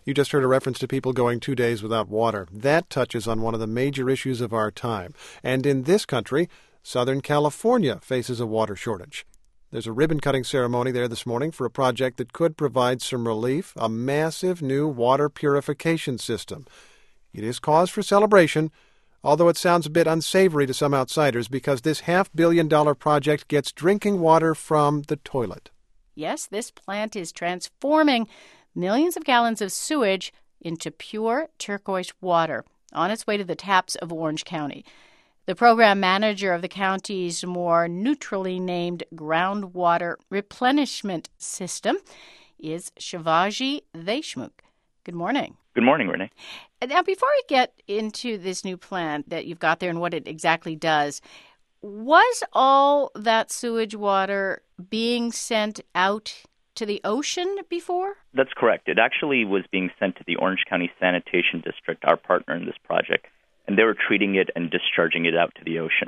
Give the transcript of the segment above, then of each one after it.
You just heard a reference to people going 2 days without water. That touches on one of the major issues of our time. And in this country, Southern California faces a water shortage. There's a ribbon-cutting ceremony there this morning for a project that could provide some relief, a massive new water purification system. It is cause for celebration, although it sounds a bit unsavory to some outsiders because this $500 million project gets drinking water from the toilet. Yes, this plant is transforming millions of gallons of sewage into pure turquoise water on its way to the taps of Orange County. The program manager of the county's more neutrally named groundwater replenishment system is Shivaji Deshmukh. Good morning. Good morning, Renee. Now, before we get into this new plant that you've got there and what it exactly does, was all that sewage water being sent out to the ocean before? That's correct. It actually was being sent to the Orange County Sanitation District, our partner in this project, and they were treating it and discharging it out to the ocean.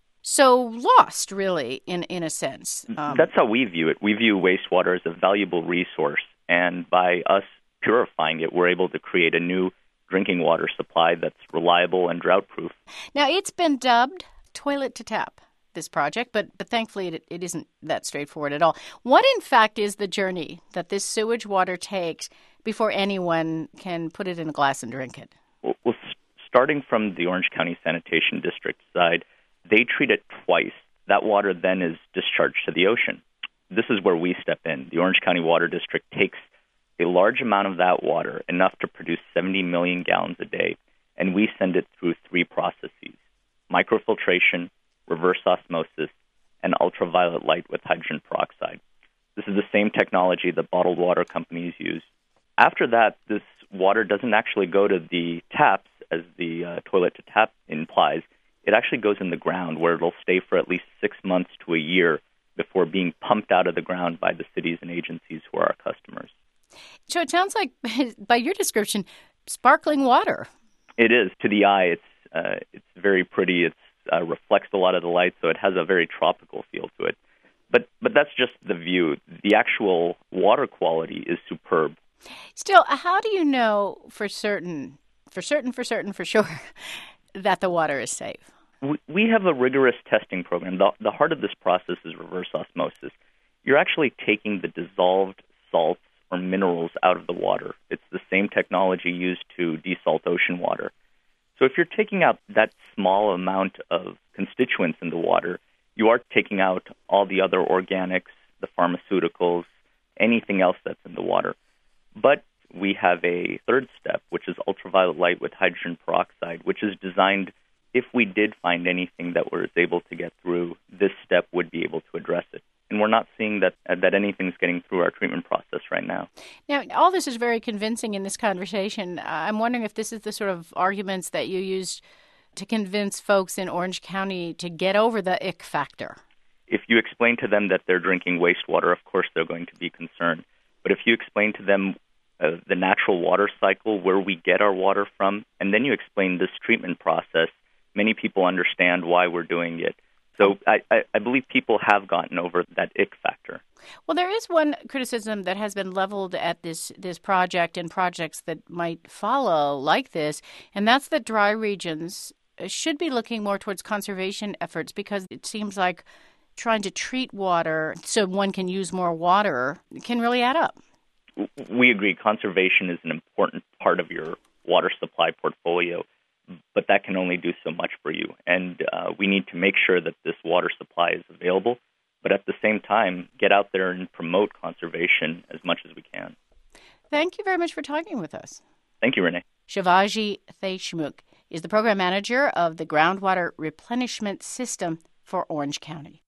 So lost, really, in a sense. That's how we view it. We view wastewater as a valuable resource, and by us purifying it, we're able to create a new drinking water supply that's reliable and drought-proof. Now, it's been dubbed toilet to tap, this project, but thankfully it isn't that straightforward at all. What, in fact, is the journey that this sewage water takes before anyone can put it in a glass and drink it? Well, starting from the Orange County Sanitation District side, they treat it twice. That water then is discharged to the ocean. This is where we step in. The Orange County Water District takes a large amount of that water, enough to produce 70 million gallons a day, and we send it through 3 processes: microfiltration, reverse osmosis, and ultraviolet light with hydrogen peroxide. This is the same technology that bottled water companies use. After that, this water doesn't actually go to the taps, as the toilet to tap implies. It actually goes in the ground, where it'll stay for at least 6 months to a year before being pumped out of the ground by the cities and agencies who are our customers. So it sounds like, by your description, sparkling water. It is. To the eye, it's very pretty. It reflects a lot of the light, so it has a very tropical feel to it. But that's just the view. The actual water quality is superb. Still, how do you know for sure, that the water is safe? We have a rigorous testing program. The heart of this process is reverse osmosis. You're actually taking the dissolved salts or minerals out of the water. It's the same technology used to desalt ocean water. So if you're taking out that small amount of constituents in the water, you are taking out all the other organics, the pharmaceuticals, anything else that's in the water. But we have a third step, which is ultraviolet light with hydrogen peroxide, which is designed, if we did find anything that was able to get through, this step would be able to address it. And we're not seeing that anything's getting through our treatment process right now. Now, all this is very convincing in this conversation. I'm wondering if this is the sort of arguments that you use to convince folks in Orange County to get over the ick factor. If you explain to them that they're drinking wastewater, of course they're going to be concerned. But if you explain to them the natural water cycle, where we get our water from, and then you explain this treatment process, many people understand why we're doing it. So I believe people have gotten over that ick factor. Well, there is one criticism that has been leveled at this project and projects that might follow like this, and that's that dry regions should be looking more towards conservation efforts, because it seems like trying to treat water so one can use more water can really add up. We agree. Conservation is an important part of your water supply portfolio, but that can only do so much for you. And we need to make sure that this water supply is available, but at the same time, get out there and promote conservation as much as we can. Thank you very much for talking with us. Thank you, Renee. Shivaji Deshmukh is the program manager of the Groundwater Replenishment System for Orange County.